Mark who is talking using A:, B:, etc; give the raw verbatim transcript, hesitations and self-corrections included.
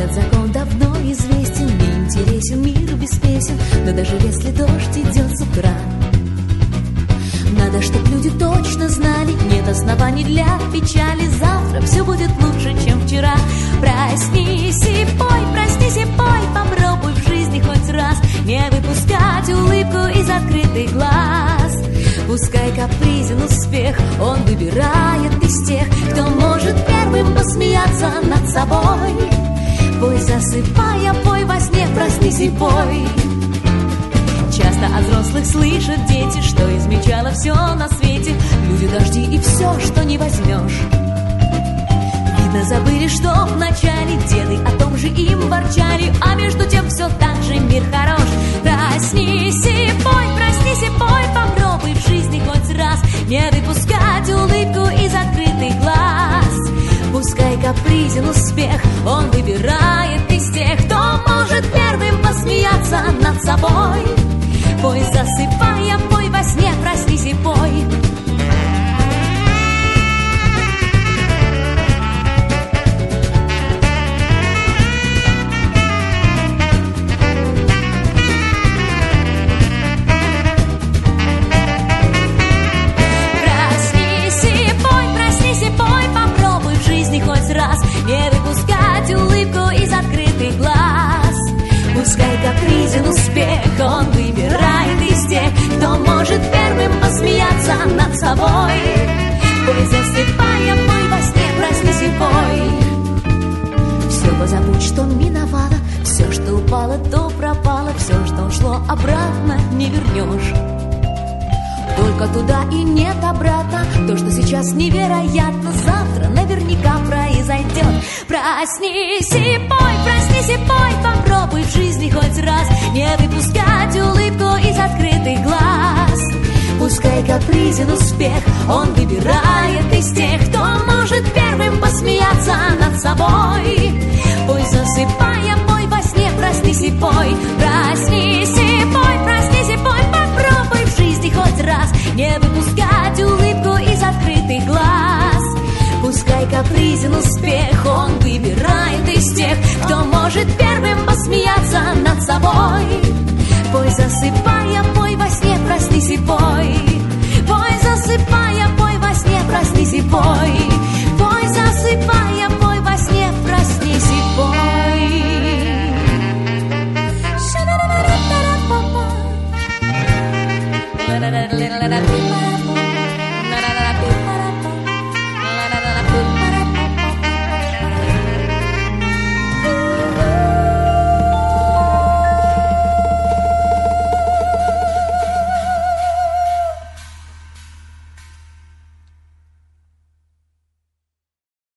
A: Этот закон давно известен, не интересен мир без песен. Но даже если дождь идет с утра, надо, чтоб люди точно знали, нет оснований для печали. Завтра все будет лучше, чем вчера. Проснись и пой, проснись и пой, попробуй в жизни хоть раз не выпускать улыбку из открытых глаз. Пускай капризен успех, он выбирает из тех, кто может первым посмеяться над собой. Пой, засыпая, пой во сне, проснись и пой. Часто от взрослых слышат дети, что измельчало все на свете. Люди, дожди и все, что не возьмешь. Видно, забыли, что вначале деды о том же им ворчали, а между тем все так же мир хорош. Проснись и пой, проснись и пой, попробуй в жизни хоть раз не выпускать улыбку из открытых глаз. Пускай капризен успех, он выбирает из тех, кто может первым посмеяться над собой. Пой, засыпая, пой во сне, проснись и пой. Проснись и пой, проснись и пой, попробуй в жизни хоть раз не выпускать улыбку из открытых глаз. Пускай капризен успех, он выбирает из тех, кто может первым посмеяться над собой. Пой, засыпая, пой во сне, проснись и пой. Все позабудь, что миновало, все, что упало, то пропало, все, что ушло, обратно не вернешь. Только туда и нет обратно. То, что сейчас невероятно, завтра наверняка произойдет. Проснись и пой, проснись и пой, попробуй в жизни хоть раз не выпускать улыбку из открытых глаз. Пускай капризен успех, он выбирает из тех, кто может первым посмеяться над собой.